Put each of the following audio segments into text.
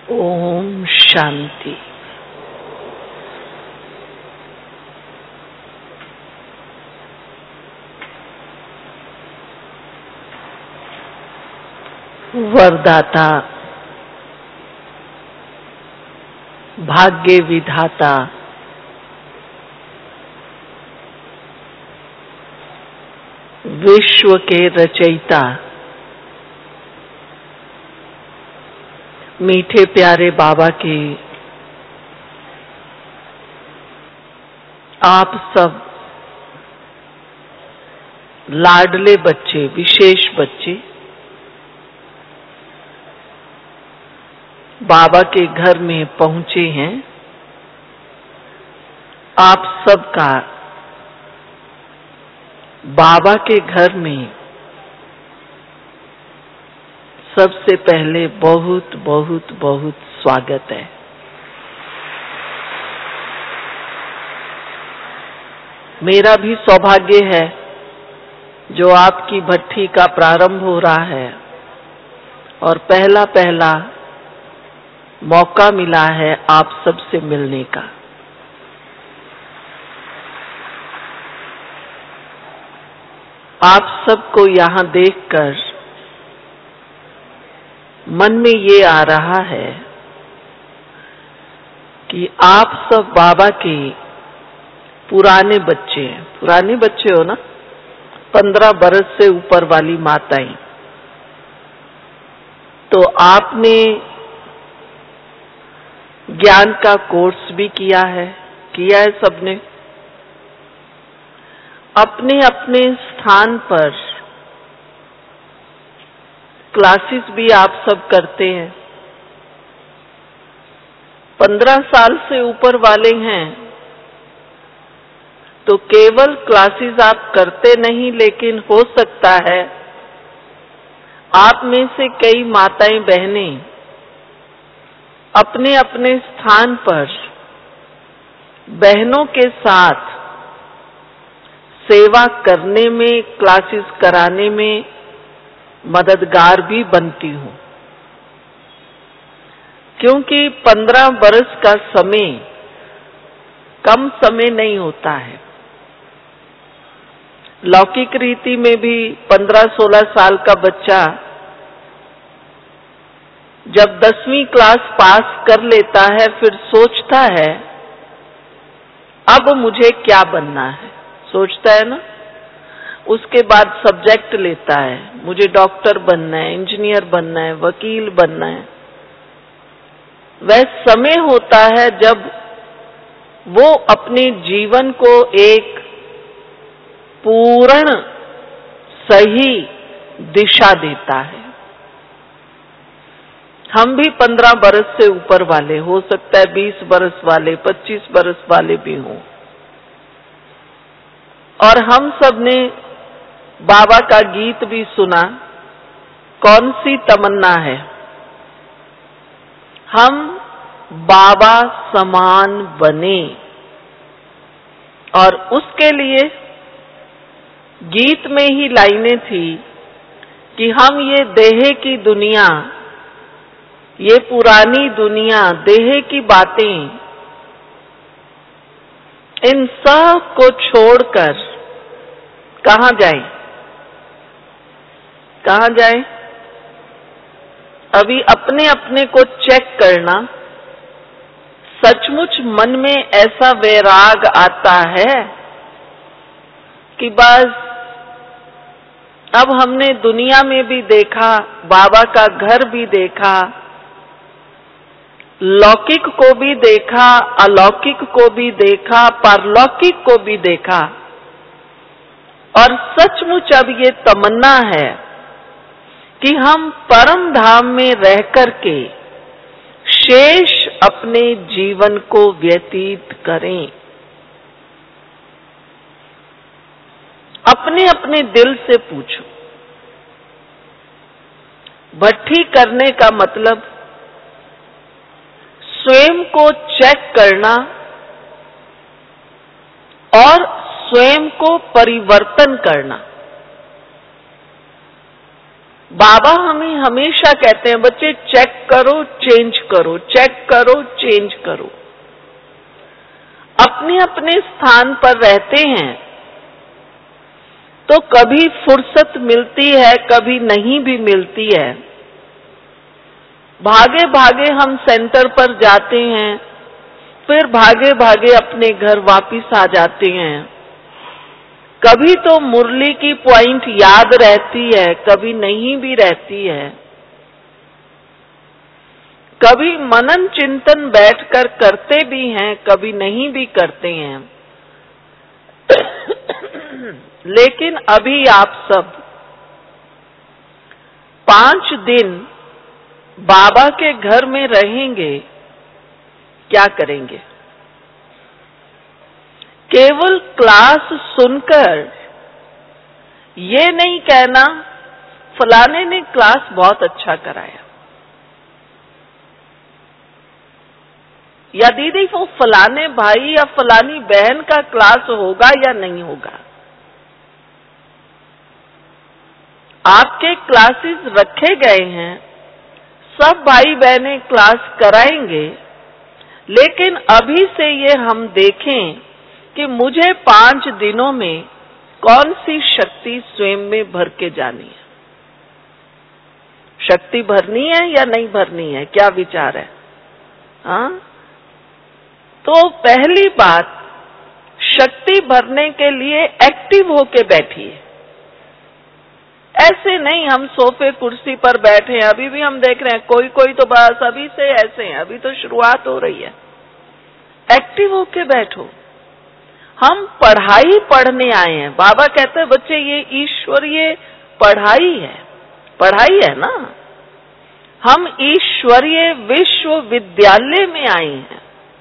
ओम शांति। वरदाता, भाग्य विधाता, विश्व के रचयिता, मीठे प्यारे बाबा के आप सब लाडले बच्चे, विशेष बच्चे बाबा के घर में पहुंचे हैं। आप सबका बाबा के घर में सबसे पहले बहुत बहुत बहुत स्वागत है। मेरा भी सौभाग्य है जो आपकी भट्ठी का प्रारंभ हो रहा है और पहला मौका मिला है आप सबसे मिलने का। आप सबको यहाँ देखकर मन में ये आ रहा है कि आप सब बाबा के पुराने बच्चे हैं। पुराने बच्चे हो ना, 15 बरस से ऊपर वाली माताएं। तो आपने ज्ञान का कोर्स भी किया है सबने। अपने अपने स्थान पर क्लासेस भी आप सब करते हैं। 15 साल से ऊपर वाले हैं तो केवल क्लासेस आप करते नहीं, लेकिन हो सकता है आप में से कई माताएं बहनें अपने अपने स्थान पर बहनों के साथ सेवा करने में, क्लासेस कराने में मददगार भी बनती हूँ। क्योंकि 15 बरस का समय कम समय नहीं होता है। लौकिक रीति में भी 15-16 साल का बच्चा जब 10वीं क्लास पास कर लेता है फिर सोचता है अब मुझे क्या बनना है, सोचता है ना। उसके बाद सब्जेक्ट लेता है, मुझे डॉक्टर बनना है, इंजीनियर बनना है, वकील बनना है। वह समय होता है जब वो अपने जीवन को एक पूर्ण सही दिशा देता है। हम भी 15 बरस से ऊपर वाले, हो सकता है 20 बरस वाले, 25 बरस वाले भी हों। और हम सब ने बाबा का गीत भी सुना, कौन सी तमन्ना है। हम बाबा समान बने, और उसके लिए गीत में ही लाइनें थी कि हम ये देह की दुनिया, ये पुरानी दुनिया, देह की बातें, इन सब को छोड़कर कहाँ जाएं? कहाँ जाएं? अभी अपने अपने को चेक करना। सचमुच मन में ऐसा वैराग आता है कि बस अब हमने दुनिया में भी देखा, बाबा का घर भी देखा, लौकिक को भी देखा, अलौकिक को भी देखा, पारलौकिक को भी देखा, और सचमुच अब ये तमन्ना है कि हम परम धाम में रह करके शेष अपने जीवन को व्यतीत करें। अपने अपने दिल से पूछो। भट्ठी करने का मतलब स्वयं को चेक करना और स्वयं को परिवर्तन करना। बाबा हमें हमेशा कहते हैं, बच्चे चेक करो, चेंज करो, चेक करो, चेंज करो। अपने अपने स्थान पर रहते हैं तो कभी फुर्सत मिलती है, कभी नहीं भी मिलती है। भागे भागे हम सेंटर पर जाते हैं, फिर भागे भागे अपने घर वापिस आ जाते हैं। कभी तो मुरली की पॉइंट याद रहती है, कभी नहीं भी रहती है। कभी मनन चिंतन बैठकर करते भी हैं, कभी नहीं भी करते हैं। लेकिन अभी आप सब 5 दिन बाबा के घर में रहेंगे, क्या करेंगे? केवल क्लास सुनकर ये नहीं कहना फलाने ने क्लास बहुत अच्छा कराया, या दीदी वो फलाने भाई या फलानी बहन का क्लास होगा या नहीं होगा। आपके क्लासेस रखे गए हैं, सब भाई बहनें क्लास कराएंगे, लेकिन अभी से ये हम देखें कि मुझे 5 दिनों में कौन सी शक्ति स्वयं में भर के जानी है। शक्ति भरनी है या नहीं भरनी है, क्या विचार है? हाँ, तो पहली बात, शक्ति भरने के लिए एक्टिव होके बैठिए। ऐसे नहीं हम सोफे कुर्सी पर बैठे हैं। अभी भी हम देख रहे हैं कोई कोई तो बस अभी से ऐसे हैं, अभी तो शुरुआत हो रही है। एक्टिव होके बैठो। हम पढ़ाई पढ़ने आए हैं। बाबा कहते हैं बच्चे ये ईश्वरीय पढ़ाई है, पढ़ाई है ना। हम ईश्वरीय विश्वविद्यालय में आए हैं,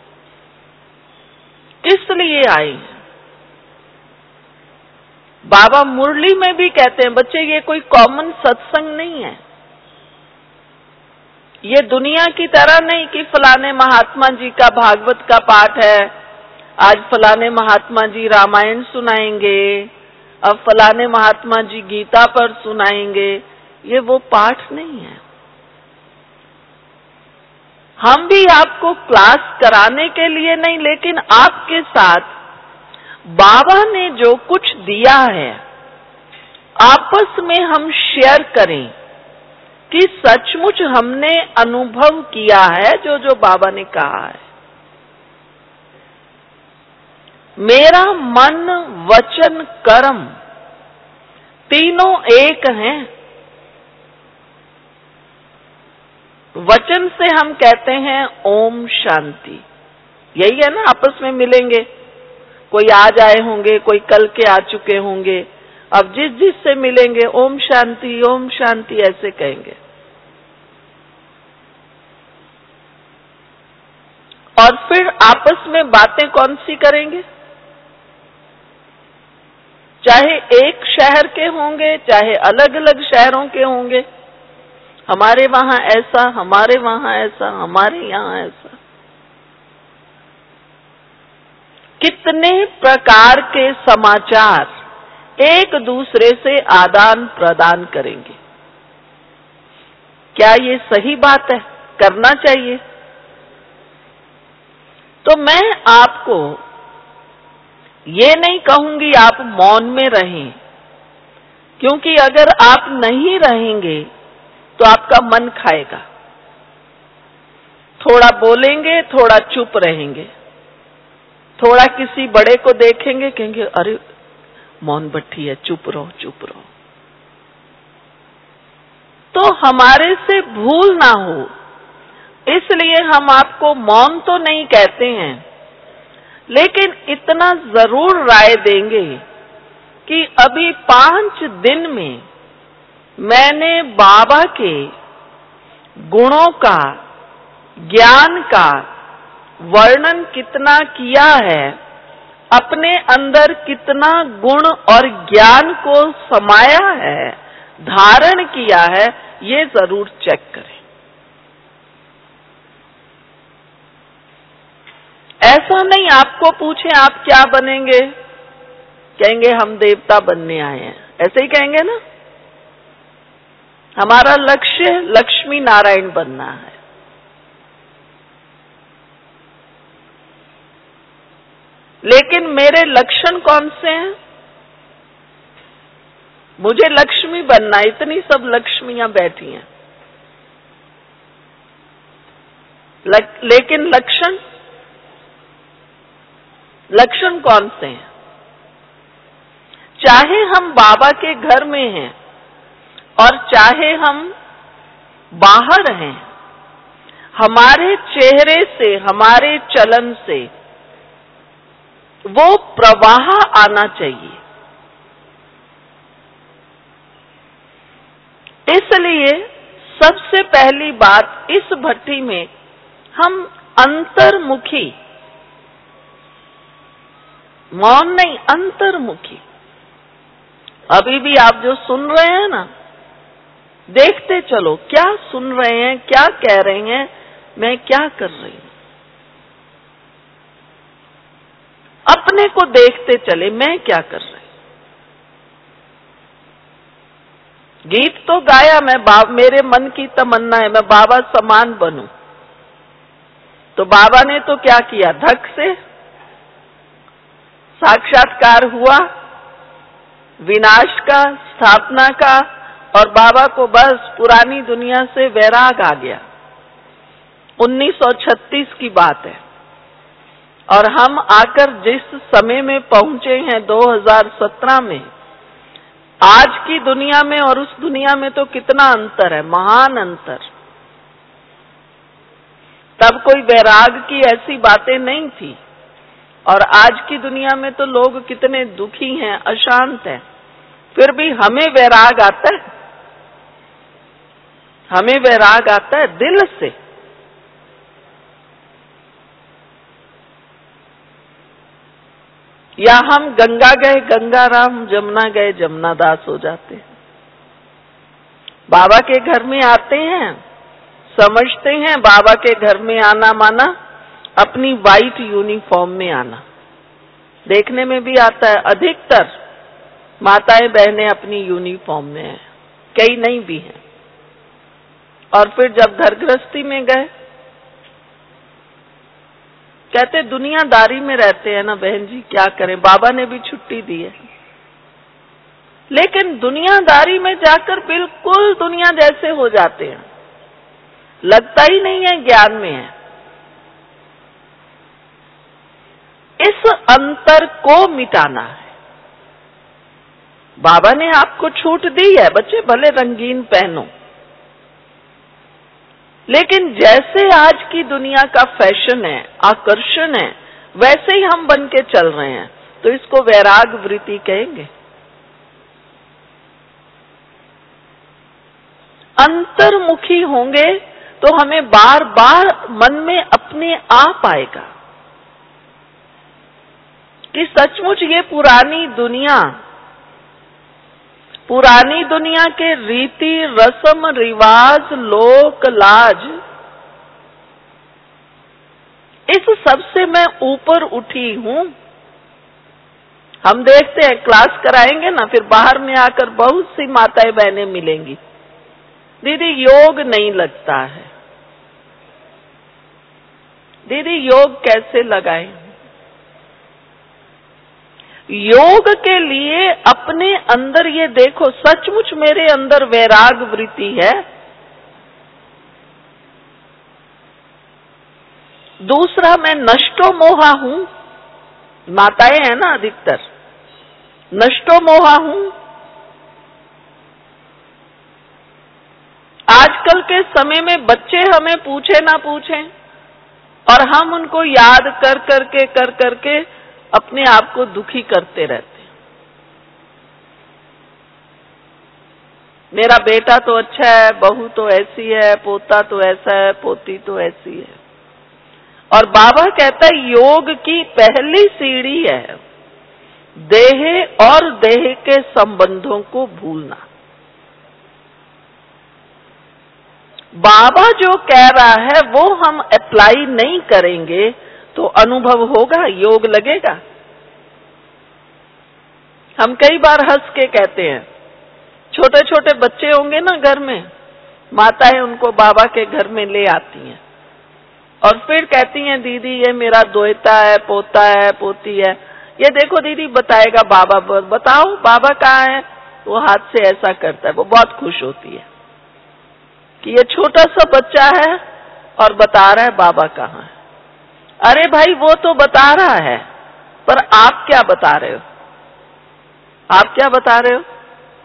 किस लिए आए हैं? बाबा मुरली में भी कहते हैं बच्चे ये कोई कॉमन सत्संग नहीं है। ये दुनिया की तरह नहीं कि फलाने महात्मा जी का भागवत का पाठ है, आज फलाने महात्मा जी रामायण सुनाएंगे, अब फलाने महात्मा जी गीता पर सुनाएंगे। ये वो पाठ नहीं है। हम भी आपको क्लास कराने के लिए नहीं, लेकिन आपके साथ बाबा ने जो कुछ दिया है आपस में हम शेयर करें कि सचमुच हमने अनुभव किया है जो जो बाबा ने कहा है। मेरा मन वचन कर्म तीनों एक हैं। वचन से हम कहते हैं ओम शांति, यही है ना। आपस में मिलेंगे, कोई आज आए होंगे, कोई कल के आ चुके होंगे। अब जिस जिस से मिलेंगे ओम शांति ऐसे कहेंगे। और फिर आपस में बातें कौन सी करेंगे? चाहे एक शहर के होंगे, चाहे अलग अलग शहरों के होंगे। हमारे वहां ऐसा, हमारे वहां ऐसा, हमारे यहां ऐसा। कितने प्रकार के समाचार एक दूसरे से आदान प्रदान करेंगे। क्या ये सही बात है? करना चाहिए। तो मैं आपको ये नहीं कहूंगी आप मौन में रहें, क्योंकि अगर आप नहीं रहेंगे तो आपका मन खाएगा। थोड़ा बोलेंगे, थोड़ा चुप रहेंगे, थोड़ा किसी बड़े को देखेंगे, कहेंगे अरे मौन बैठी है, चुप रहो चुप रहो। तो हमारे से भूल ना हो, इसलिए हम आपको मौन तो नहीं कहते हैं, लेकिन इतना जरूर राय देंगे कि अभी 5 दिन में मैंने बाबा के गुणों का, ज्ञान का वर्णन कितना किया है, अपने अंदर कितना गुण और ज्ञान को समाया है, धारण किया है, ये जरूर चेक करें। ऐसा नहीं आपको पूछे आप क्या बनेंगे, कहेंगे हम देवता बनने आए हैं, ऐसे ही कहेंगे ना। हमारा लक्ष्य लक्ष्मी नारायण बनना है। लेकिन मेरे लक्षण कौन से हैं? मुझे लक्ष्मी बनना, इतनी सब लक्ष्मियां बैठी हैं, लेकिन लक्षण कौन से हैं? चाहे हम बाबा के घर में हैं और चाहे हम बाहर हैं, हमारे चेहरे से, हमारे चलन से वो प्रवाह आना चाहिए। इसलिए सबसे पहली बात, इस भट्टी में हम अंतर्मुखी, मौन नहीं, अंतर्मुखी। अभी भी आप जो सुन रहे हैं ना, देखते चलो क्या सुन रहे हैं, क्या कह रहे हैं, मैं क्या कर रही हूं। अपने को देखते चले, मैं क्या कर रही हूं। गीत तो गाया मैं, मेरे मन की तमन्ना है मैं बाबा समान बनूं। तो बाबा ने तो क्या किया, धक से साक्षात्कार हुआ विनाश का, स्थापना का, और बाबा को बस पुरानी दुनिया से वैराग आ गया। 1936 की बात है, और हम आकर जिस समय में पहुंचे हैं 2017 में, आज की दुनिया में और उस दुनिया में तो कितना अंतर है, महान अंतर। तब कोई वैराग की ऐसी बातें नहीं थी, और आज की दुनिया में तो लोग कितने दुखी हैं, अशांत हैं, फिर भी हमें वैराग आता है, हमें वैराग आता है दिल से। या हम गंगा गए गंगा राम, जमुना गए जमुना दास हो जाते हैं। बाबा के घर में आते हैं, समझते हैं बाबा के घर में आना माना अपनी वाइट यूनिफॉर्म में आना। देखने में भी आता है, अधिकतर माताएं बहनें अपनी यूनिफॉर्म में हैं, कई नहीं भी हैं। और फिर जब घर गृहस्थी में गए, कहते दुनियादारी में रहते हैं ना बहन जी, क्या करें, बाबा ने भी छुट्टी दी है। लेकिन दुनियादारी में जाकर बिल्कुल दुनिया जैसे हो जाते हैं, लगता ही नहीं है ज्ञान में है। इस अंतर को मिटाना है। बाबा ने आपको छूट दी है, बच्चे भले रंगीन पहनो, लेकिन जैसे आज की दुनिया का फैशन है, आकर्षण है, वैसे ही हम बन के चल रहे हैं, तो इसको वैराग वृत्ति कहेंगे। अंतर्मुखी होंगे तो हमें बार बार मन में अपने आप आएगा कि सचमुच ये पुरानी दुनिया के रीति रस्म रिवाज लोक लाज, इस सब से मैं ऊपर उठी हूं। हम देखते हैं, क्लास कराएंगे ना, फिर बाहर में आकर बहुत सी माताएं बहनें मिलेंगी, दीदी योग नहीं लगता है, दीदी योग कैसे लगाएं। योग के लिए अपने अंदर ये देखो, सचमुच मेरे अंदर वैराग वृत्ति है। दूसरा, मैं नष्टो मोहा हूं, माताएं हैं ना अधिकतर, नष्टो मोहा हूं। आजकल के समय में बच्चे हमें पूछे ना पूछें, और हम उनको याद कर करके अपने आप को दुखी करते रहते हैं। मेरा बेटा तो अच्छा है, बहू तो ऐसी है, पोता तो ऐसा है, पोती तो ऐसी है। और बाबा कहता है योग की पहली सीढ़ी है देह और देह के संबंधों को भूलना। बाबा जो कह रहा है वो हम अप्लाई नहीं करेंगे तो अनुभव होगा, योग लगेगा। हम कई बार हंस के कहते हैं छोटे छोटे बच्चे होंगे ना घर में, माताएं उनको बाबा के घर में ले आती हैं और फिर कहती हैं दीदी ये मेरा दोहता है, पोता है, पोती है, ये देखो दीदी बताएगा बाबा, बताओ बाबा कहाँ है। वो हाथ से ऐसा करता है, वो बहुत खुश होती है कि ये छोटा सा बच्चा है और बता रहा है बाबा कहाँ है। अरे भाई वो तो बता रहा है, पर आप क्या बता रहे हो? आप क्या बता रहे हो?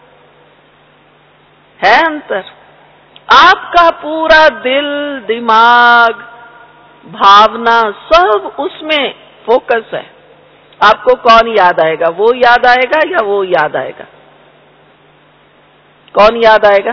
है अंतर। आपका पूरा दिल, दिमाग, भावना सब उसमें फोकस है। आपको कौन याद आएगा? वो याद आएगा या वो याद आएगा? कौन याद आएगा?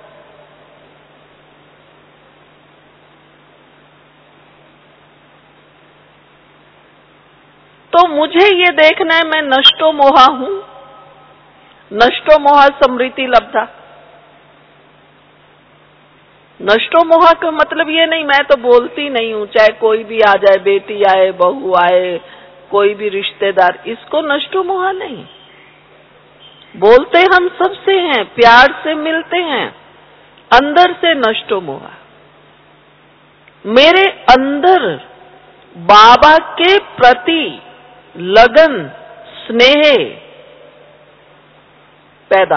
तो मुझे ये देखना है मैं नष्टो मोहा हूं, नष्टो मोहा स्मृति लब्धा। नष्टो मोहा का मतलब ये नहीं मैं तो बोलती नहीं हूं, चाहे कोई भी आ जाए, बेटी आए, बहू आए, कोई भी रिश्तेदार, इसको नष्टो मोहा नहीं। बोलते हम सबसे हैं, प्यार से मिलते हैं, अंदर से नष्टो मोहा। मेरे अंदर बाबा के प्रति लगन, स्नेह पैदा।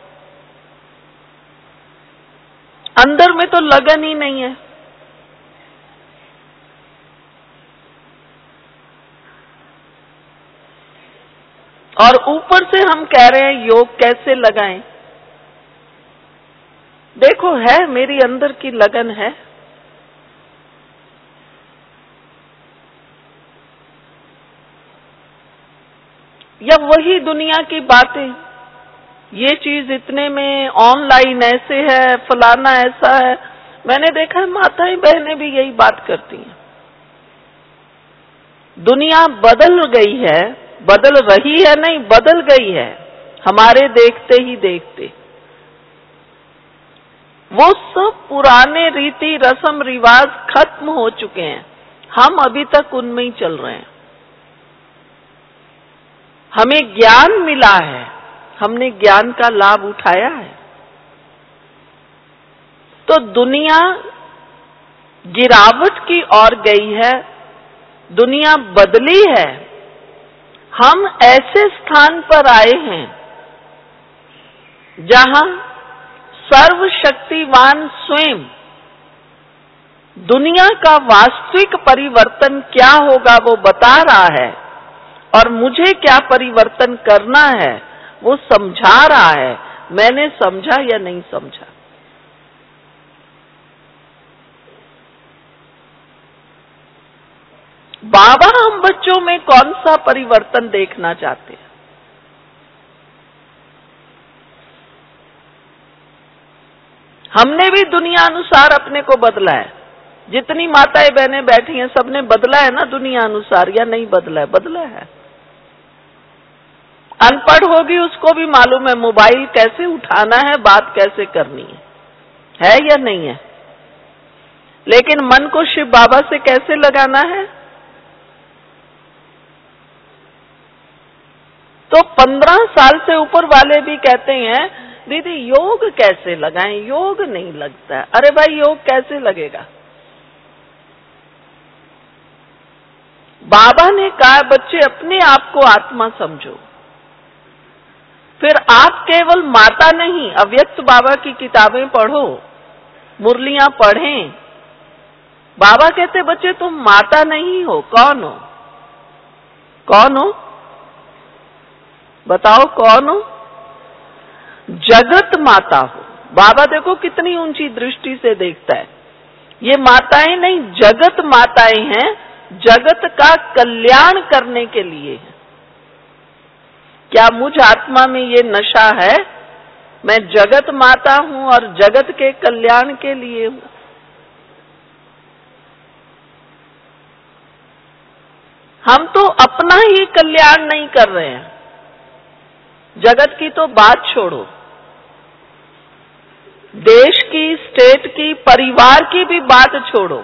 अंदर में तो लगन ही नहीं है। और ऊपर से हम कह रहे हैं योग कैसे लगाएं। देखो है मेरी अंदर की लगन है। या वही दुनिया की बातें, ये चीज इतने में, ऑनलाइन ऐसे है, फलाना ऐसा है। मैंने देखा है माताएं बहनें भी यही बात करती हैं। दुनिया बदल गई है, बदल रही है नहीं, बदल गई है हमारे देखते ही देखते। वो सब पुराने रीति रस्म रिवाज खत्म हो चुके हैं, हम अभी तक उनमें ही चल रहे हैं। हमें ज्ञान मिला है, हमने ज्ञान का लाभ उठाया है। तो दुनिया गिरावट की ओर गई है, दुनिया बदली है। हम ऐसे स्थान पर आए हैं जहां सर्वशक्तिवान स्वयं दुनिया का वास्तविक परिवर्तन क्या होगा वो बता रहा है, और मुझे क्या परिवर्तन करना है वो समझा रहा है। मैंने समझा या नहीं समझा? बाबा हम बच्चों में कौन सा परिवर्तन देखना चाहते हैं? हमने भी दुनिया अनुसार अपने को बदला है। जितनी माताएं बहनें बैठी हैं सबने बदला है ना दुनिया अनुसार, या नहीं बदला है? बदला है। अनपढ़ होगी उसको भी मालूम है मोबाइल कैसे उठाना है, बात कैसे करनी है या नहीं है? लेकिन मन को शिव बाबा से कैसे लगाना है? तो 15 साल से ऊपर वाले भी कहते हैं दीदी योग कैसे लगाएं, योग नहीं लगता है। अरे भाई योग कैसे लगेगा? बाबा ने कहा बच्चे अपने आप को आत्मा समझो। फिर आप केवल माता नहीं, अव्यक्त बाबा की किताबें पढ़ो, मुरलियां पढ़ें। बाबा कहते बच्चे तुम माता नहीं हो, कौन हो? कौन हो? बताओ कौन हो? जगत माता हो। बाबा देखो कितनी ऊंची दृष्टि से देखता है। ये माताएं नहीं, जगत माताएं हैं, जगत का कल्याण करने के लिए है। क्या मुझ आत्मा में ये नशा है? मैं जगत माता हूं और जगत के कल्याण के लिए हूं। हम तो अपना ही कल्याण नहीं कर रहे हैं। जगत की तो बात छोड़ो, देश की, स्टेट की, परिवार की भी बात छोड़ो।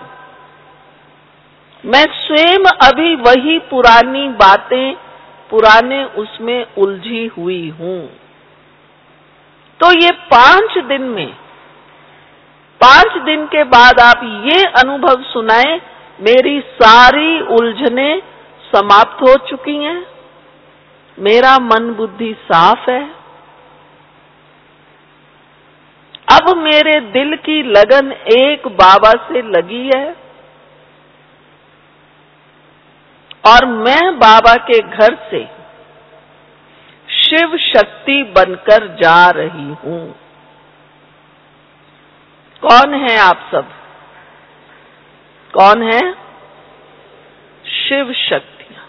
मैं स्वयं अभी वही पुरानी बातें, पुराने उसमें उलझी हुई हूं। तो ये 5 दिन में, 5 दिन के बाद आप ये अनुभव सुनाएं, मेरी सारी उलझनें समाप्त हो चुकी हैं, मेरा मन बुद्धि साफ है, अब मेरे दिल की लगन एक बाबा से लगी है और मैं बाबा के घर से शिव शक्ति बनकर जा रही हूं। कौन है आप सब? कौन है? शिव शक्तियां।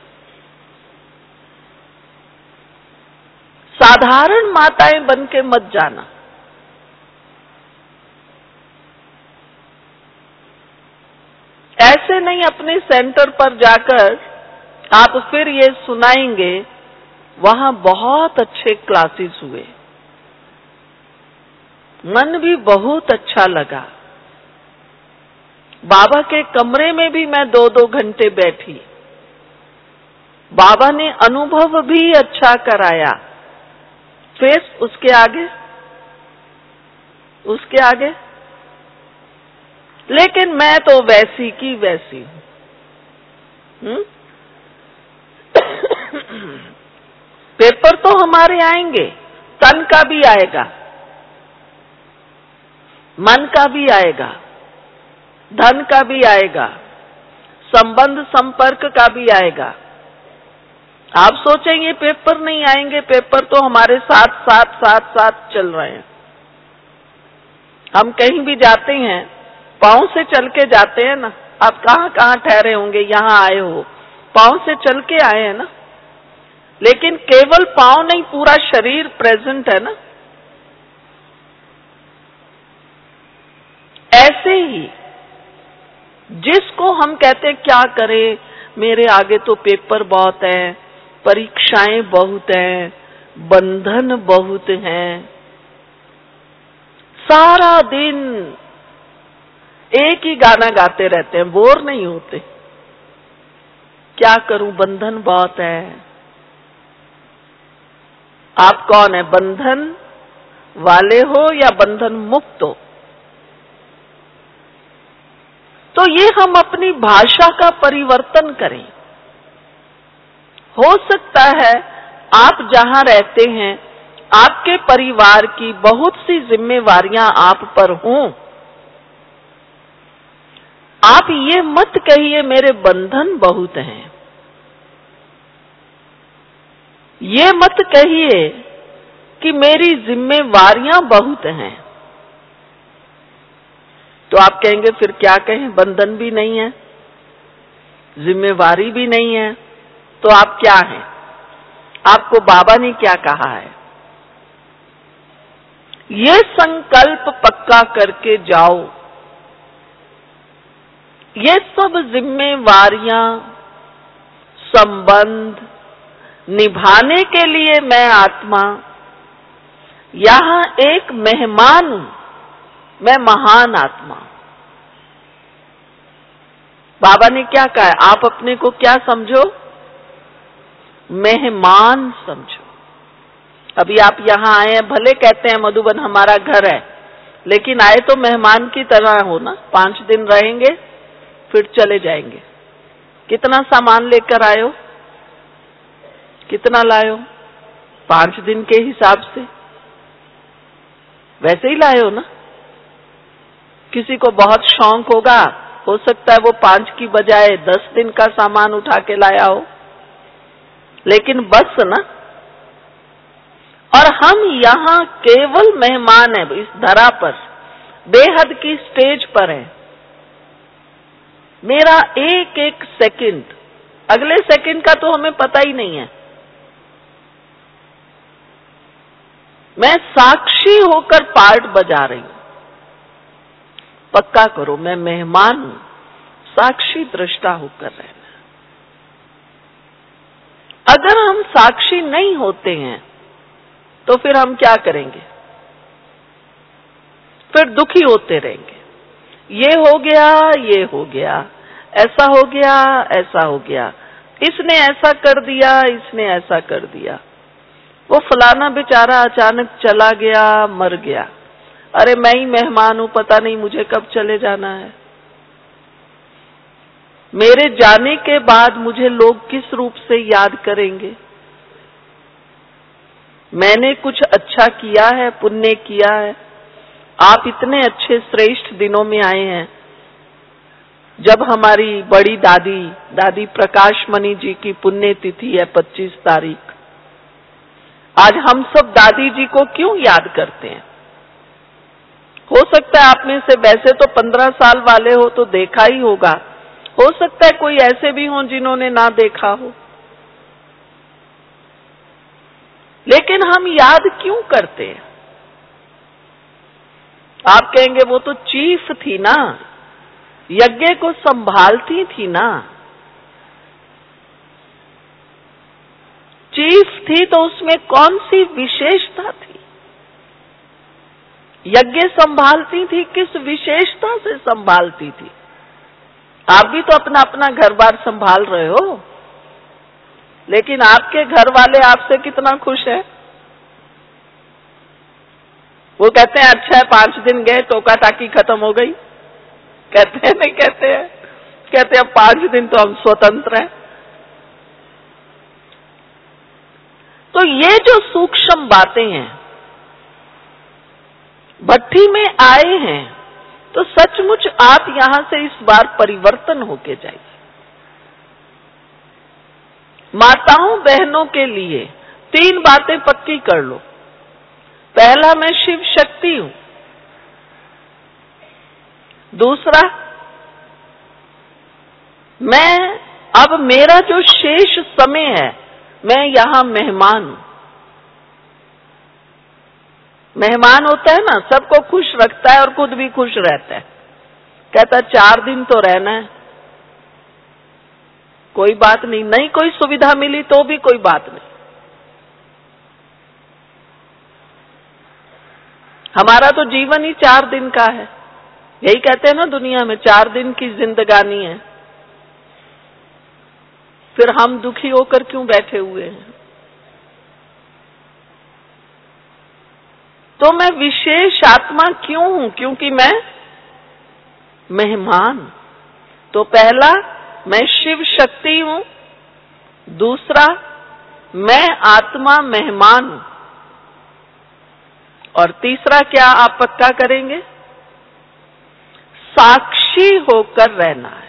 साधारण माताएं बन के मत जाना। ऐसे नहीं अपने सेंटर पर जाकर आप फिर ये सुनाएंगे, वहां बहुत अच्छे क्लासेस हुए, मन भी बहुत अच्छा लगा, बाबा के कमरे में भी मैं 2-2 घंटे बैठी, बाबा ने अनुभव भी अच्छा कराया। फिर उसके आगे लेकिन मैं तो वैसी की वैसी हूं। पेपर तो हमारे आएंगे, तन का भी आएगा, मन का भी आएगा, धन का भी आएगा, संबंध संपर्क का भी आएगा। आप सोचेंगे पेपर नहीं आएंगे, पेपर तो हमारे साथ चल रहे हैं। हम कहीं भी जाते हैं, पांव से चल के जाते हैं ना। आप कहाँ ठहरे होंगे, यहाँ आए हो, पांव से चल के आए हैं ना। लेकिन केवल पांव नहीं, पूरा शरीर प्रेजेंट है ना। ऐसे ही जिसको हम कहते हैं क्या करें, मेरे आगे तो पेपर बहुत है, परीक्षाएं बहुत हैं, बंधन बहुत हैं, सारा दिन एक ही गाना गाते रहते हैं, बोर नहीं होते। क्या करूं, बंधन बहुत है। आप कौन है, बंधन वाले हो या बंधन मुक्त हो? तो ये हम अपनी भाषा का परिवर्तन करें। हो सकता है आप जहां रहते हैं, आपके परिवार की बहुत सी जिम्मेवारियां आप पर हों। आप ये मत कहिए मेरे बंधन बहुत हैं, ये मत कहिए कि मेरी जिम्मेवारियां बहुत हैं। तो आप कहेंगे फिर क्या कहें, बंधन भी नहीं है, जिम्मेवारी भी नहीं है, तो आप क्या हैं? आपको बाबा ने क्या कहा है? ये संकल्प पक्का करके जाओ, ये सब जिम्मेवारियां, संबंध निभाने के लिए मैं आत्मा यहां एक मेहमान हूं, मैं महान आत्मा। बाबा ने क्या कहा है? आप अपने को क्या समझो? मेहमान समझो। अभी आप यहां आए हैं, भले कहते हैं मधुबन हमारा घर है, लेकिन आए तो मेहमान की तरह हो ना। 5 दिन रहेंगे फिर चले जाएंगे। कितना सामान लेकर आए हो, कितना लाए हो? 5 दिन के हिसाब से वैसे ही लाए हो ना। किसी को बहुत शौक होगा, हो सकता है वो 5 की बजाय 10 दिन का सामान उठा के लाया हो, लेकिन बस ना। और हम यहाँ केवल मेहमान हैं, इस धरा पर बेहद की स्टेज पर है। मेरा एक एक सेकंड, अगले सेकंड का तो हमें पता ही नहीं है। मैं साक्षी होकर पार्ट बजा रही हूं। पक्का करो, मैं मेहमान हूं, साक्षी दृष्टा होकर रहना। अगर हम साक्षी नहीं होते हैं तो फिर हम क्या करेंगे? फिर दुखी होते रहेंगे। ये हो गया, ये हो गया, ऐसा हो गया, ऐसा हो गया, इसने ऐसा कर दिया, इसने ऐसा कर दिया। वो फलाना बेचारा अचानक चला गया, मर गया, अरे मैं ही मेहमान हूं, पता नहीं मुझे कब चले जाना है। मेरे जाने के बाद मुझे लोग किस रूप से याद करेंगे? मैंने कुछ अच्छा किया है, पुण्य किया है। आप इतने अच्छे श्रेष्ठ दिनों में आए हैं, जब हमारी बड़ी दादी प्रकाशमणि जी की पुण्य तिथि है 25 तारीख। आज हम सब दादी जी को क्यों याद करते हैं? हो सकता है आप में से वैसे तो 15 साल वाले हो तो देखा ही होगा, हो सकता है कोई ऐसे भी हों जिन्होंने ना देखा हो, लेकिन हम याद क्यों करते हैं? आप कहेंगे वो तो चीफ थी ना, यज्ञ को संभालती थी ना। चीफ थी तो उसमें कौन सी विशेषता थी? यज्ञ संभालती थी, किस विशेषता से संभालती थी? आप भी तो अपना अपना घर बार संभाल रहे हो, लेकिन आपके घर वाले आपसे कितना खुश है? वो कहते हैं अच्छा है 5 दिन गए, टोका टाकी खत्म हो गई, कहते हैं नहीं कहते हैं? कहते हैं 5 दिन तो हम स्वतंत्र हैं। तो ये जो सूक्ष्म बातें हैं, भट्ठी में आए हैं तो सचमुच आप यहां से इस बार परिवर्तन होके जाइए। माताओं बहनों के लिए 3 बातें पक्की कर लो। पहला, मैं शिव शक्ति हूं। दूसरा, मैं अब मेरा जो शेष समय है मैं यहां मेहमान हूं। मेहमान होता है ना, सबको खुश रखता है और खुद भी खुश रहता है, कहता 4 दिन तो रहना है, कोई बात नहीं, नहीं कोई सुविधा मिली तो भी कोई बात नहीं। हमारा तो जीवन ही 4 दिन का है, यही कहते हैं ना दुनिया में 4 दिन की जिंदगानी है। फिर हम दुखी होकर क्यों बैठे हुए हैं? तो मैं विशेष आत्मा क्यों हूं? क्योंकि मैं मेहमान। तो पहला, मैं शिव शक्ति हूं। दूसरा, मैं आत्मा मेहमान हूं। और तीसरा क्या आप पक्का करेंगे? साक्षी होकर रहना है।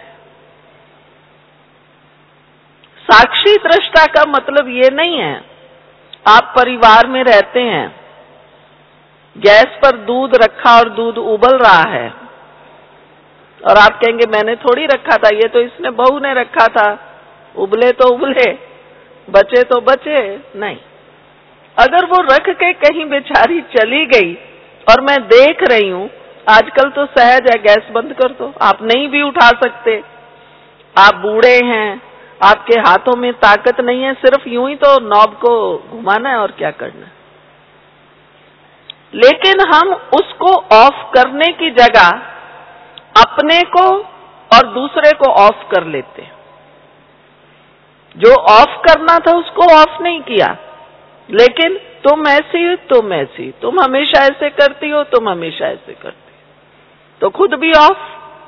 साक्षी दृष्टा का मतलब ये नहीं है आप परिवार में रहते हैं, गैस पर दूध रखा और दूध उबल रहा है और आप कहेंगे मैंने थोड़ी रखा था, ये तो इसने बहू ने रखा था, उबले तो उबले, बचे तो बचे। नहीं, अगर वो रख के कहीं बेचारी चली गई और मैं देख रही हूं, आजकल तो सहज है, गैस बंद कर दो, आप नहीं भी उठा सकते, आप बूढ़े हैं, आपके हाथों में ताकत नहीं है, सिर्फ यूं ही तो नॉब को घुमाना है और क्या करना है। लेकिन हम उसको ऑफ करने की जगह अपने को और दूसरे को ऑफ कर लेते हैं। जो ऑफ करना था उसको ऑफ नहीं किया, लेकिन तुम ऐसी हो, तुम ऐसी, तुम हमेशा ऐसे करती हो, तुम हमेशा ऐसे करती हो, तो खुद भी ऑफ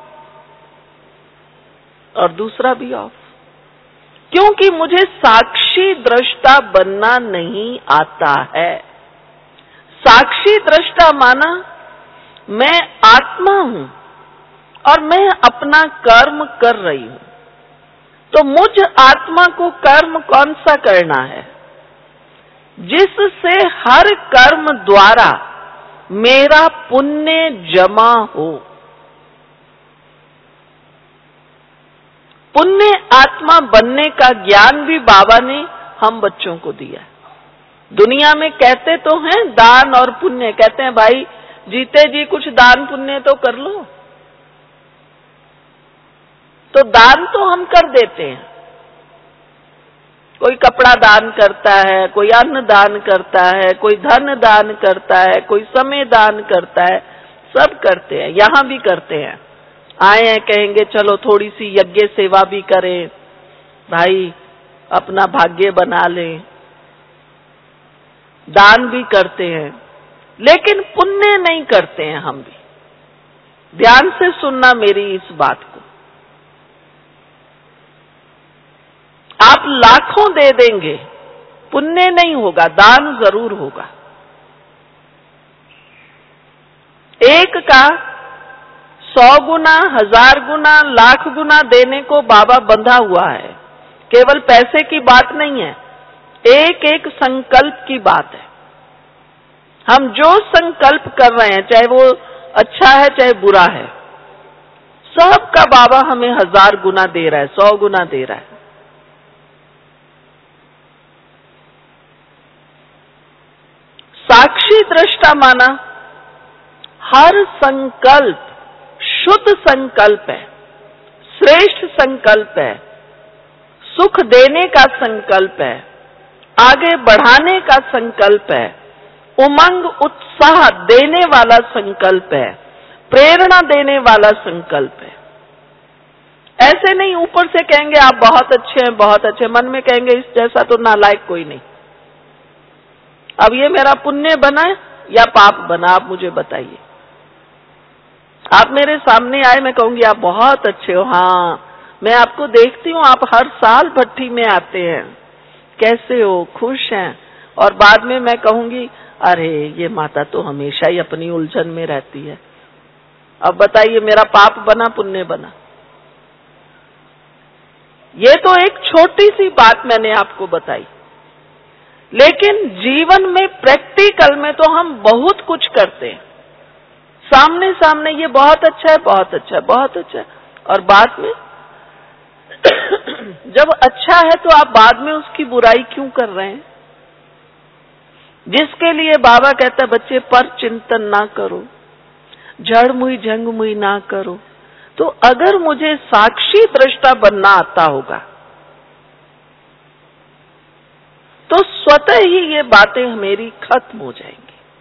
और दूसरा भी ऑफ। क्योंकि मुझे साक्षी दृष्टा बनना नहीं आता है। साक्षी दृष्टा माना मैं आत्मा हूं और मैं अपना कर्म कर रही हूं, तो मुझ आत्मा को कर्म कौन सा करना है? जिससे हर कर्म द्वारा मेरा पुण्य जमा हो। पुण्य आत्मा बनने का ज्ञान भी बाबा ने हम बच्चों को दिया है। दुनिया में कहते तो हैं दान और पुण्य, कहते हैं भाई जीते जी कुछ दान पुण्य तो कर लो, तो दान तो हम कर देते हैं। कोई कपड़ा दान करता है, कोई अन्न दान करता है, कोई धन दान करता है, कोई समय दान करता है, सब करते हैं, यहां भी करते हैं। आए हैं कहेंगे चलो थोड़ी सी यज्ञ सेवा भी करें, भाई अपना भाग्य बना लें। दान भी करते हैं, लेकिन पुण्य नहीं करते हैं हम भी। ध्यान से सुनना मेरी इस बात को। आप लाखों दे देंगे, पुण्य नहीं होगा, दान जरूर होगा। एक का 100 गुना, 1000 गुना, लाख गुना देने को बाबा बंधा हुआ है। केवल पैसे की बात नहीं है, एक एक संकल्प की बात है। हम जो संकल्प कर रहे हैं, चाहे वो अच्छा है चाहे बुरा है, सबका बाबा हमें 1000 गुना दे रहा है, 100 गुना दे रहा है। साक्षी दृष्टा माना, हर संकल्प शुद्ध संकल्प है, श्रेष्ठ संकल्प है, सुख देने का संकल्प है, आगे बढ़ाने का संकल्प है, उमंग उत्साह देने वाला संकल्प है, प्रेरणा देने वाला संकल्प है। ऐसे नहीं ऊपर से कहेंगे आप बहुत अच्छे हैं, बहुत अच्छे, मन में कहेंगे इस जैसा तो नालायक कोई नहीं। अब ये मेरा पुण्य बना या पाप बना, आप मुझे बताइए। आप मेरे सामने आए, मैं कहूंगी आप बहुत अच्छे हो, हाँ मैं आपको देखती हूँ, आप हर साल भट्टी में आते हैं, कैसे हो, खुश हैं। और बाद में मैं कहूंगी अरे ये माता तो हमेशा ही अपनी उलझन में रहती है। अब बताइए मेरा पाप बना पुण्य बना? ये तो एक छोटी सी बात मैंने आपको बताई, लेकिन जीवन में प्रैक्टिकल में तो हम बहुत कुछ करते हैं। सामने सामने ये बहुत अच्छा है, बहुत अच्छा है, बहुत अच्छा है, और बाद में जब अच्छा है तो आप बाद में उसकी बुराई क्यों कर रहे हैं? जिसके लिए बाबा कहता है बच्चे पर चिंतन ना करो, जड़ मुई जंग मुई ना करो। तो अगर मुझे साक्षी दृष्टा बनना आता होगा तो स्वतः ही ये बातें मेरी खत्म हो जाएंगी।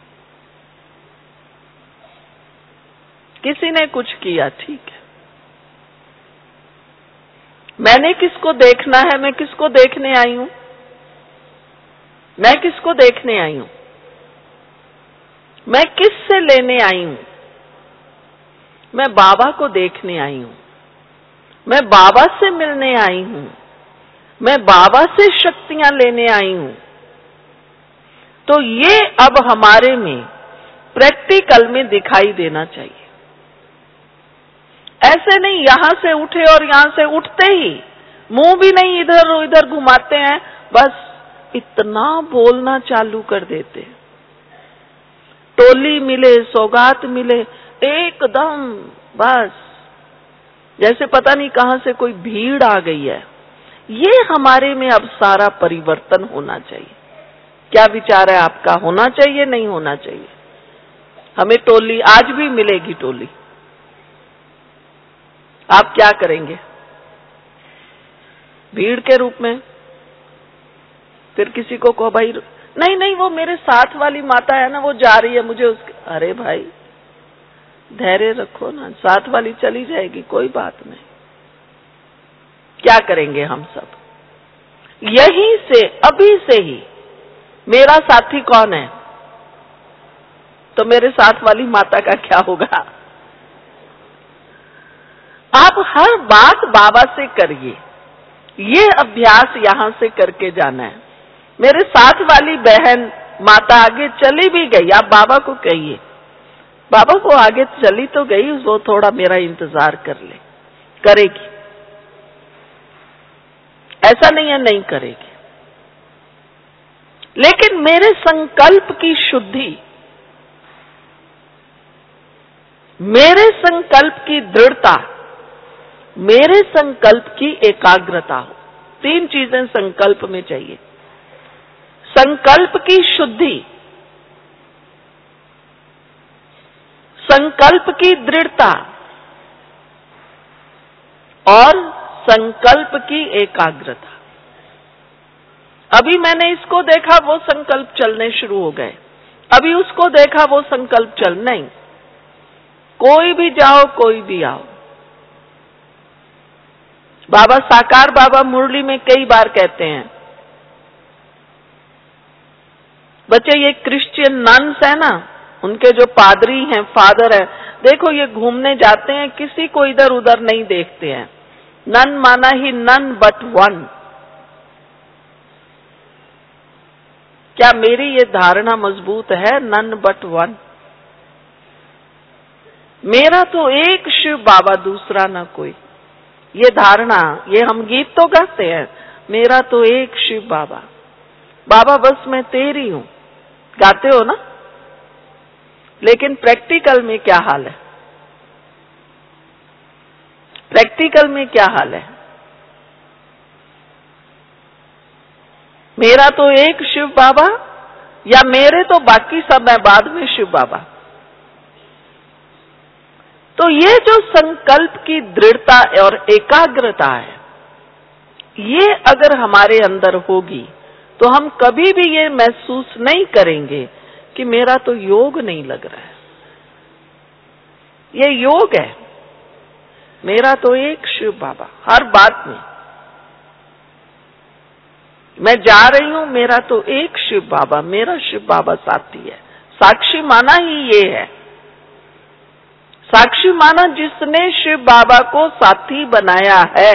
किसी ने कुछ किया, ठीक है, मैंने किसको देखना है, मैं किसको देखने आई हूं? मैं किसको देखने आई हूं? मैं किससे लेने आई हूं? मैं बाबा को देखने आई हूं, मैं बाबा से मिलने आई हूं, मैं बाबा से शक्तियां लेने आई हूं। तो ये अब हमारे में प्रैक्टिकल में दिखाई देना चाहिए। ऐसे नहीं यहां से उठे और यहां से उठते ही मुंह भी नहीं इधर उधर घुमाते हैं, बस इतना बोलना चालू कर देते हैं। टोली मिले, सौगात मिले, एकदम बस जैसे पता नहीं कहां से कोई भीड़ आ गई है। ये हमारे में अब सारा परिवर्तन होना चाहिए। क्या विचार है आपका? होना चाहिए नहीं होना चाहिए? हमें टोली आज भी मिलेगी, टोली आप क्या करेंगे? भीड़ के रूप में फिर किसी को कहो भाई नहीं नहीं वो मेरे साथ वाली माता है ना, वो जा रही है, मुझे उसके, अरे भाई धैर्य रखो ना, साथ वाली चली जाएगी, कोई बात नहीं। क्या करेंगे हम सब? यहीं से अभी से ही मेरा साथी कौन है, तो मेरे साथ वाली माता का क्या होगा? आप हर बात बाबा से करिए, ये अभ्यास यहां से करके जाना है। मेरे साथ वाली बहन माता आगे चली भी गई, आप बाबा को कहिए, बाबा को आगे चली तो गई, वो थोड़ा मेरा इंतजार कर ले, करेगी। ऐसा नहीं है नहीं करेगी, लेकिन मेरे संकल्प की शुद्धि, मेरे संकल्प की दृढ़ता, मेरे संकल्प की एकाग्रता हो। 3 चीजें संकल्प में चाहिए। संकल्प की शुद्धि, संकल्प की दृढ़ता और संकल्प की एकाग्रता। अभी मैंने इसको देखा, वो संकल्प चलने शुरू हो गए, अभी उसको देखा, वो संकल्प चल नहीं। कोई भी जाओ, कोई भी आओ। बाबा साकार बाबा मुरली में कई बार कहते हैं बच्चे ये क्रिश्चियन नन्स है ना, उनके जो पादरी हैं, फादर है, देखो ये घूमने जाते हैं, किसी को इधर उधर नहीं देखते हैं। नन माना ही नन बट वन। क्या मेरी ये धारणा मजबूत है? None but one. मेरा तो एक शिव बाबा, दूसरा ना कोई। ये धारणा, ये हम गीत तो गाते हैं, मेरा तो एक शिव बाबा, बाबा बस मैं तेरी हूं, गाते हो ना? लेकिन प्रैक्टिकल में क्या हाल है? प्रैक्टिकल में क्या हाल है? मेरा तो एक शिव बाबा, या मेरे तो बाकी सब है, बाद में शिव बाबा। तो ये जो संकल्प की दृढ़ता और एकाग्रता है, ये अगर हमारे अंदर होगी तो हम कभी भी ये महसूस नहीं करेंगे कि मेरा तो योग नहीं लग रहा है। ये योग है, मेरा तो एक शिव बाबा। हर बात में मैं जा रही हूं, मेरा तो एक शिव बाबा, मेरा शिव बाबा साथी है। साक्षी माना ही ये है। साक्षी माना जिसने शिव बाबा को साथी बनाया है।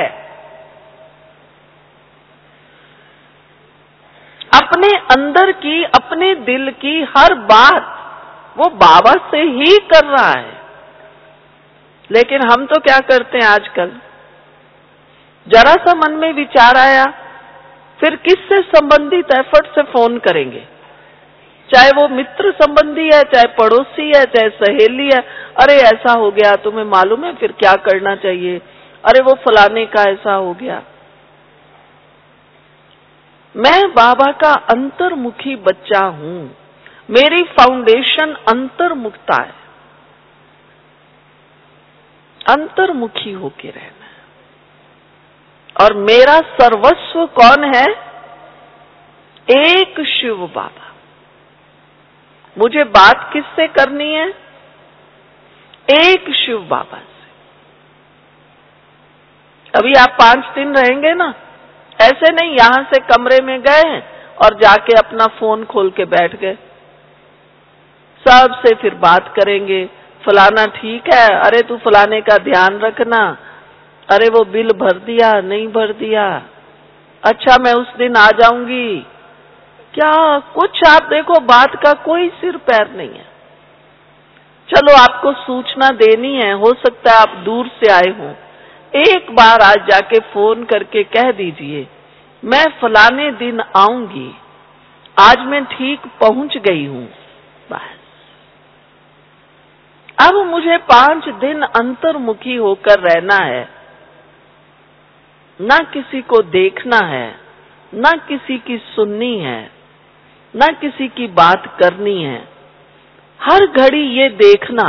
अपने अंदर की, अपने दिल की हर बात वो बाबा से ही कर रहा है। लेकिन हम तो क्या करते हैं आजकल, जरा सा मन में विचार आया, फिर किससे संबंधित एफर्ट से फोन करेंगे, चाहे वो मित्र संबंधी है, चाहे पड़ोसी है, चाहे सहेली है। अरे ऐसा हो गया, तुम्हें मालूम है फिर क्या करना चाहिए? अरे वो फलाने का ऐसा हो गया। मैं बाबा का अंतर्मुखी बच्चा हूं, मेरी फाउंडेशन अंतर्मुखता है, अंतर्मुखी होके रहना है। और मेरा सर्वस्व कौन है? एक शिव बाबा। मुझे बात किससे करनी है? एक शिव बाबा से। अभी आप 5 दिन रहेंगे ना, ऐसे नहीं यहां से कमरे में गए और जाके अपना फोन खोल के बैठ गए। सबसे फिर बात करेंगे, फलाना ठीक है, अरे तू फलाने का ध्यान रखना, अरे वो बिल भर दिया नहीं भर दिया, अच्छा मैं उस दिन आ जाऊंगी। क्या कुछ आप देखो, बात का कोई सिर पैर नहीं है। चलो आपको सूचना देनी है, हो सकता है आप दूर से आए हों, एक बार आज जाके फोन करके कह दीजिए मैं फलाने दिन आऊंगी, आज मैं ठीक पहुंच गई हूं। बस अब मुझे 5 दिन अंतर्मुखी होकर रहना है, ना किसी को देखना है, ना किसी की सुननी है, ना किसी की बात करनी है। हर घड़ी ये देखना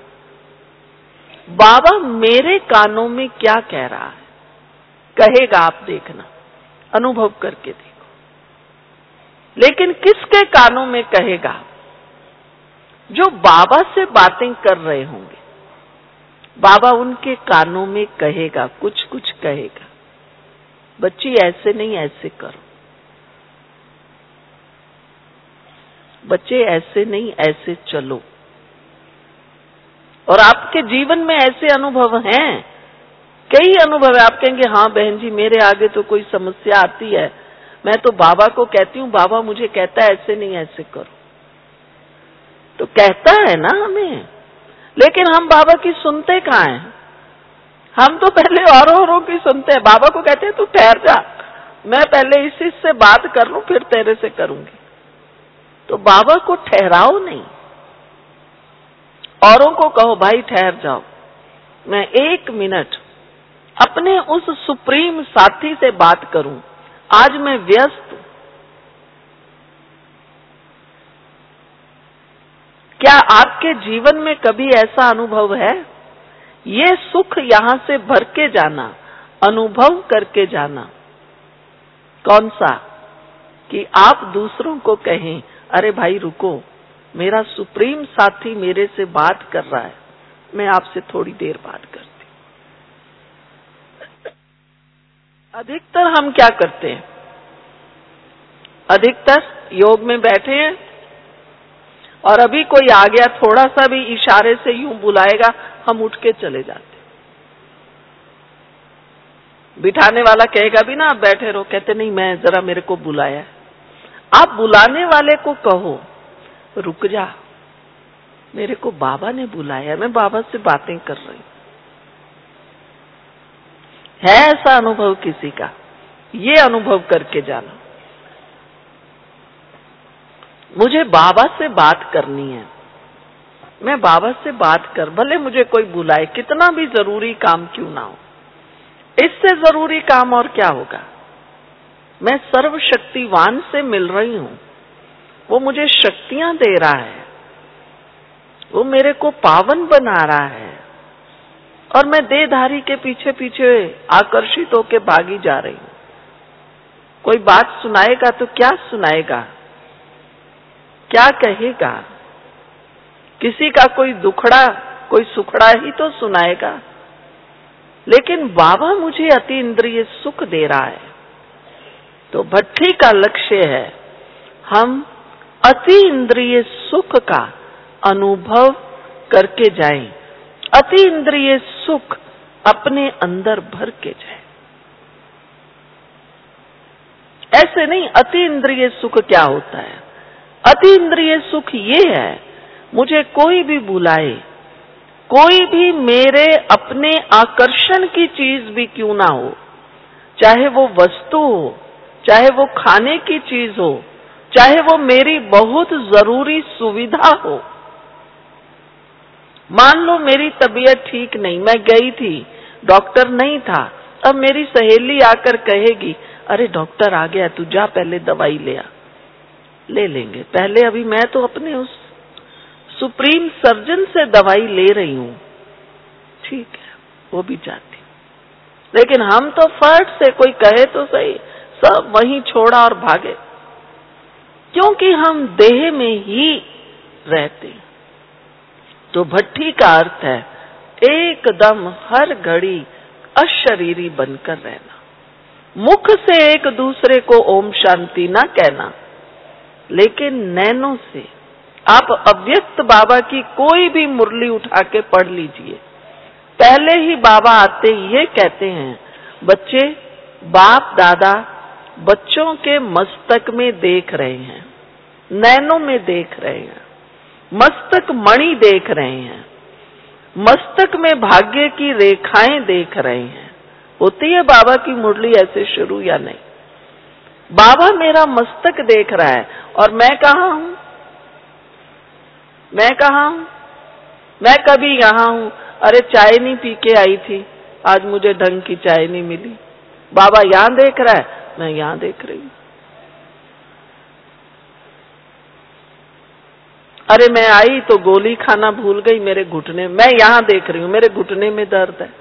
बाबा मेरे कानों में क्या कह रहा है, कहेगा, आप देखना, अनुभव करके देखो। लेकिन किसके कानों में कहेगा? जो बाबा से बातें कर रहे होंगे, बाबा उनके कानों में कहेगा, कुछ कुछ कहेगा। बच्ची ऐसे नहीं, ऐसे करो, बच्चे ऐसे नहीं, ऐसे चलो। और आपके जीवन में ऐसे अनुभव हैं, कई अनुभव है। आप कहेंगे हाँ बहन जी मेरे आगे तो कोई समस्या आती है, मैं तो बाबा को कहती हूँ, बाबा मुझे कहता है ऐसे नहीं ऐसे करो। तो कहता है ना हमें, लेकिन हम बाबा की सुनते कहाँ हैं? हम तो पहले औरों की सुनते हैं। बाबा को कहते हैं तू ठहर जा, मैं पहले इसी से बात कर लूं फिर तेरे से करूंगी। तो बाबा को ठहराओ नहीं, औरों को कहो भाई ठहर जाओ, मैं 1 मिनट अपने उस सुप्रीम साथी से बात करूं, आज मैं व्यस्त हूं। क्या आपके जीवन में कभी ऐसा अनुभव है? ये सुख यहां से भर के जाना, अनुभव करके जाना। कौन सा? कि आप दूसरों को कहें अरे भाई रुको, मेरा सुप्रीम साथी मेरे से बात कर रहा है, मैं आपसे थोड़ी देर बात करती। अधिकतर हम क्या करते हैं? अधिकतर योग में बैठे हैं, और अभी कोई आ गया, थोड़ा सा भी इशारे से यूं बुलाएगा, हम उठ के चले जाते। बिठाने वाला कहेगा भी ना आप बैठे रहो, कहते नहीं मैं जरा, मेरे को बुलाया है। आप बुलाने वाले को कहो रुक जा, मेरे को बाबा ने बुलाया, मैं बाबा से बातें कर रही हूं। है ऐसा अनुभव किसी का? ये अनुभव करके जाना, मुझे बाबा से बात करनी है, मैं बाबा से बात कर, भले मुझे कोई बुलाए, कितना भी जरूरी काम क्यों ना हो। इससे जरूरी काम और क्या होगा? मैं सर्वशक्तिवान से मिल रही हूं, वो मुझे शक्तियां दे रहा है, वो मेरे को पावन बना रहा है, और मैं देहधारी के पीछे पीछे आकर्षित होके भागी जा रही हूं। कोई बात सुनाएगा तो क्या सुनाएगा, क्या कहेगा? किसी का कोई दुखड़ा, कोई सुखड़ा ही तो सुनाएगा। लेकिन बाबा मुझे अति इंद्रिय सुख दे रहा है, तो भट्ठी का लक्ष्य है हम अति इंद्रिय सुख का अनुभव करके जाएं, अति इंद्रिय सुख अपने अंदर भर के जाए। ऐसे नहीं, अति इंद्रिय सुख क्या होता है? अति इंद्रिय सुख ये है, मुझे कोई भी बुलाए, कोई भी मेरे अपने आकर्षण की चीज भी क्यों ना हो, चाहे वो वस्तु हो, चाहे वो खाने की चीज हो, चाहे वो मेरी बहुत जरूरी सुविधा हो। मान लो मेरी तबीयत ठीक नहीं, मैं गई थी, डॉक्टर नहीं था, अब मेरी सहेली आकर कहेगी अरे डॉक्टर आ गया, तू जा पहले दवाई ले आ। ले लेंगे पहले, अभी मैं तो अपने उस सुप्रीम सर्जन से दवाई ले रही हूं, ठीक है, वो भी जाती। लेकिन हम तो फट से, कोई कहे तो सही, सब वहीं छोड़ा और भागे, क्योंकि हम देह में ही रहते हैं। तो भट्ठी का अर्थ है एकदम हर घड़ी अशरीरी बनकर रहना, मुख से एक दूसरे को ओम शांति ना कहना, लेकिन नैनों से आप अव्यक्त बाबा की कोई भी मुरली उठा के पढ़ लीजिए, पहले ही बाबा आते ये कहते हैं, बच्चे, बाप दादा बच्चों के मस्तक में देख रहे हैं, नैनों में देख रहे हैं, मस्तक मणि देख रहे हैं, मस्तक में भाग्य की रेखाएं देख रहे हैं। होती है बाबा की मुरली ऐसे शुरू या नहीं? बाबा मेरा मस्तक देख रहा है, और मैं कहाँ हूं? मैं कहाँ हूं? मैं कभी यहाँ हूं? अरे चाय नहीं पी के आई थी, आज मुझे ढंग की चाय नहीं मिली। बाबा यहाँ देख रहा है, मैं यहाँ देख रही हूं। अरे मैं आई तो गोली खाना भूल गई मेरे घुटने, मैं यहाँ देख रही हूं, मेरे घुटने में दर्द है।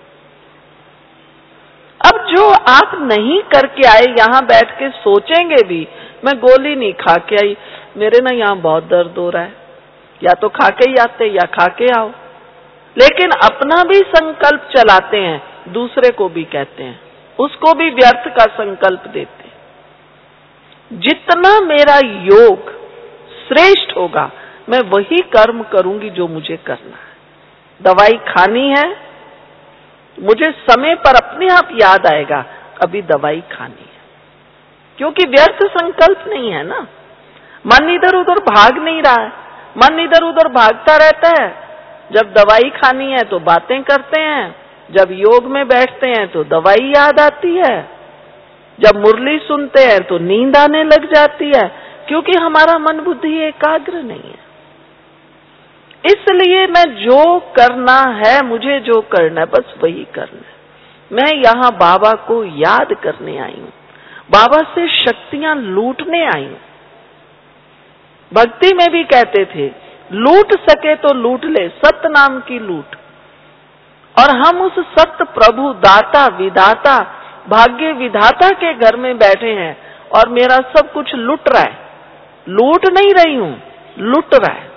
अब जो आप नहीं करके आए, यहाँ बैठ के सोचेंगे भी, मैं गोली नहीं खा के आई, मेरे ना यहाँ बहुत दर्द हो रहा है, या तो खा के ही आते या खा के आओ। लेकिन अपना भी संकल्प चलाते हैं, दूसरे को भी कहते हैं, उसको भी व्यर्थ का संकल्प देते हैं। जितना मेरा योग श्रेष्ठ होगा, मैं वही कर्म करूंगी जो मुझे करना है। दवाई खानी है, मुझे समय पर अपने आप याद आएगा अभी दवाई खानी है, क्योंकि व्यर्थ संकल्प नहीं है ना। मन इधर उधर भाग नहीं रहा है, मन इधर उधर भागता रहता है। जब दवाई खानी है तो बातें करते हैं, जब योग में बैठते हैं तो दवाई याद आती है, जब मुरली सुनते हैं तो नींद आने लग जाती है, क्योंकि हमारा मन बुद्धि एकाग्र नहीं है। इसलिए मैं जो करना है, मुझे जो करना है, बस वही करना है। मैं यहाँ बाबा को याद करने आई हूँ, बाबा से शक्तियां लूटने आई हूँ। भक्ति में भी कहते थे, लूट सके तो लूट ले, सत्य नाम की लूट। और हम उस सत्य प्रभु दाता विधाता भाग्य विधाता के घर में बैठे हैं, और मेरा सब कुछ लुट रहा है। लूट नहीं रही हूं, लुट रहा है।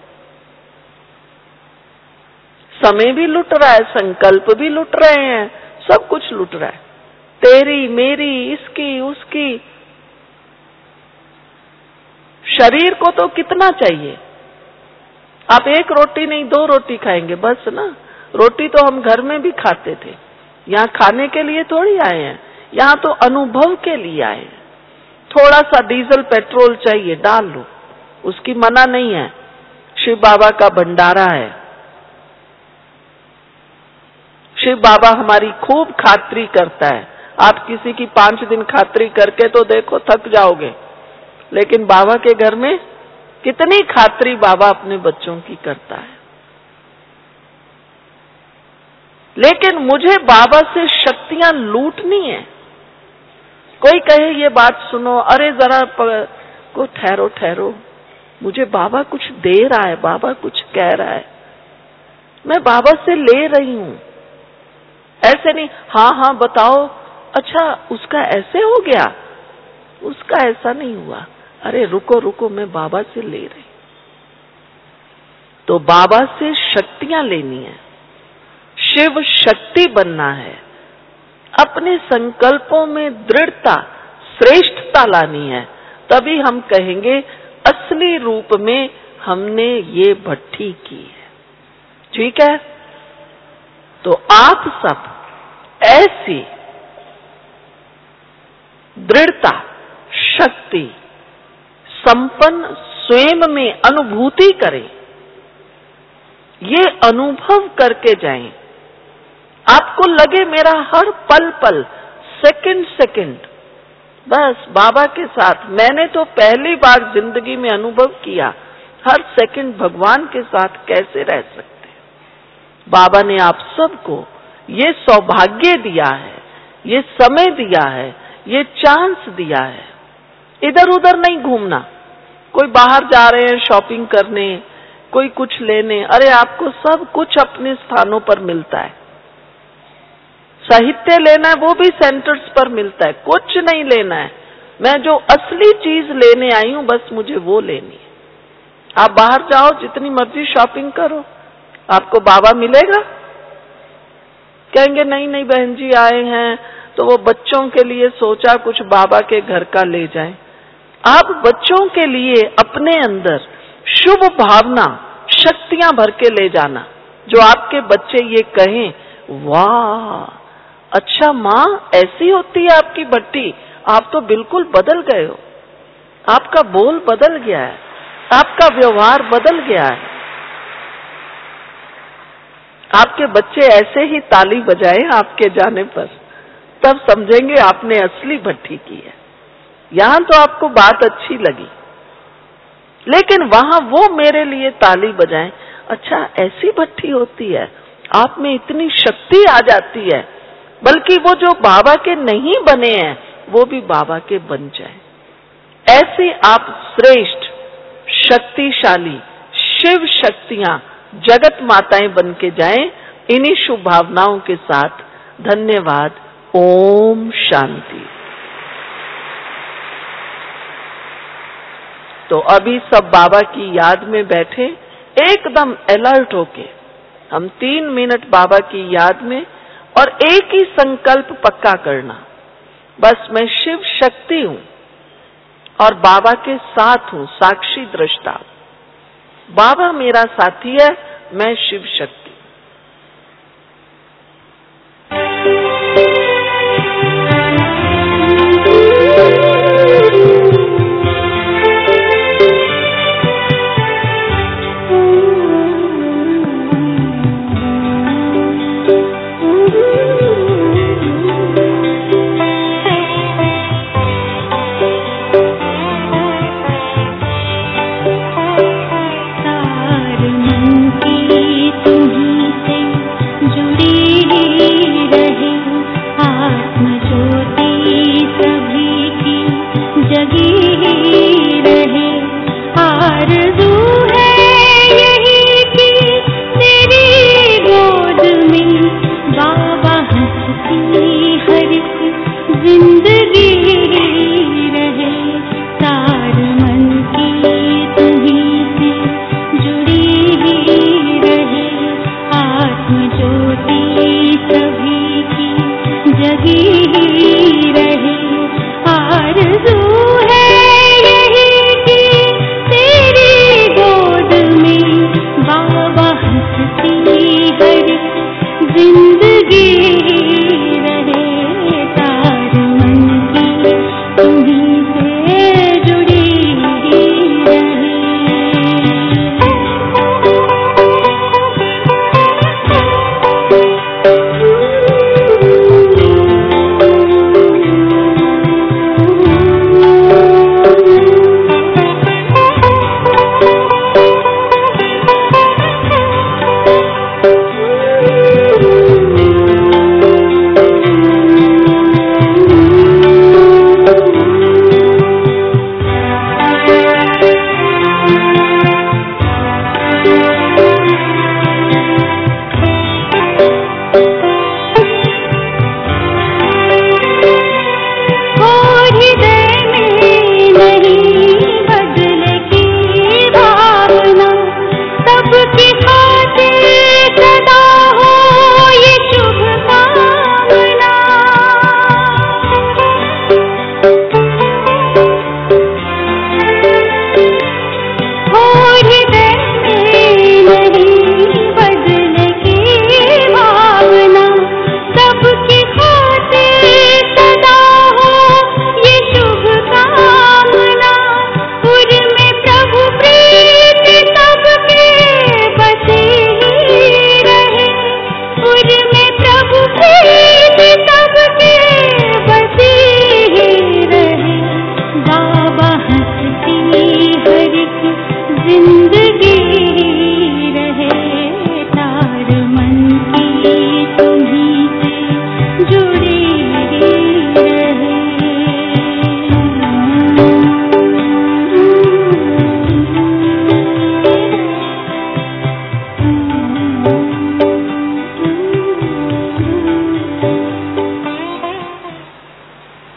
समय भी लुट रहा है, संकल्प भी लुट रहे हैं, सब कुछ लुट रहा है। तेरी मेरी, इसकी उसकी। शरीर को तो कितना चाहिए, आप एक रोटी नहीं 2 रोटी खाएंगे बस ना। रोटी तो हम घर में भी खाते थे, यहाँ खाने के लिए थोड़ी आए हैं, यहाँ तो अनुभव के लिए आए हैं। थोड़ा सा डीजल पेट्रोल चाहिए डाल लो, उसकी मना नहीं है। शिव बाबा का भंडारा है। शिव बाबा हमारी खूब खातिरी करता है। आप किसी की 5 दिन खातिरी करके तो देखो थक जाओगे, लेकिन बाबा के घर में कितनी खातिरी बाबा अपने बच्चों की करता है। लेकिन मुझे बाबा से शक्तियां लूटनी है। कोई कहे ये बात सुनो, अरे जरा को ठहरो ठहरो, मुझे बाबा कुछ दे रहा है, बाबा कुछ कह रहा है, मैं बाबा से ले रही हूं। ऐसे नहीं हाँ हाँ बताओ, अच्छा उसका ऐसे हो गया, उसका ऐसा नहीं हुआ, अरे रुको रुको मैं बाबा से ले रही। तो बाबा से शक्तियां लेनी है, शिव शक्ति बनना है, अपने संकल्पों में दृढ़ता श्रेष्ठता लानी है। तभी हम कहेंगे असली रूप में हमने ये भट्ठी की है। ठीक है, तो आप सब ऐसी दृढ़ता शक्ति संपन्न स्वयं में अनुभूति करें, ये अनुभव करके जाएं। आपको लगे मेरा हर पल पल सेकंड सेकंड बस बाबा के साथ। मैंने तो पहली बार जिंदगी में अनुभव किया हर सेकंड भगवान के साथ कैसे रह सकते हैं। बाबा ने आप सबको ये सौभाग्य दिया है, ये समय दिया है, ये चांस दिया है। इधर उधर नहीं घूमना, कोई बाहर जा रहे हैं शॉपिंग करने, कोई कुछ लेने, अरे आपको सब कुछ अपने स्थानों पर मिलता है। साहित्य लेना है वो भी सेंटर्स पर मिलता है, कुछ नहीं लेना है। मैं जो असली चीज लेने आई हूं बस मुझे वो लेनी है। आप बाहर जाओ जितनी मर्जी शॉपिंग करो, आपको बाबा मिलेगा? कहेंगे नहीं नहीं बहन जी आए हैं तो वो बच्चों के लिए सोचा कुछ बाबा के घर का ले जाएं। आप बच्चों के लिए अपने अंदर शुभ भावना शक्तियां भर के ले जाना, जो आपके बच्चे ये कहें वाह अच्छा माँ ऐसी होती है आपकी भट्टी, आप तो बिल्कुल बदल गए हो, आपका बोल बदल गया है, आपका व्यवहार बदल गया है। आपके बच्चे ऐसे ही ताली बजाए आपके जाने पर, तब समझेंगे आपने असली भट्टी की है। यहां तो आपको बात अच्छी लगी, लेकिन वहां वो मेरे लिए ताली बजाएं, अच्छा ऐसी भट्टी होती है, आप में इतनी शक्ति आ जाती है, बल्कि वो जो बाबा के नहीं बने हैं वो भी बाबा के बन जाए। ऐसे आप श्रेष्ठ शक्तिशाली शिव शक्तियां जगत माताएं बन के जाएं। इन्हीं शुभ भावनाओं के साथ धन्यवाद। ओम शांति। तो अभी सब बाबा की याद में बैठे, एकदम अलर्ट होके हम 3 मिनट बाबा की याद में, और एक ही संकल्प पक्का करना, बस मैं शिव शक्ति हूं और बाबा के साथ हूं, साक्षी दृष्टा। बाबा मेरा साथी है, मैं शिव शक्ति। तुम्हें हंसती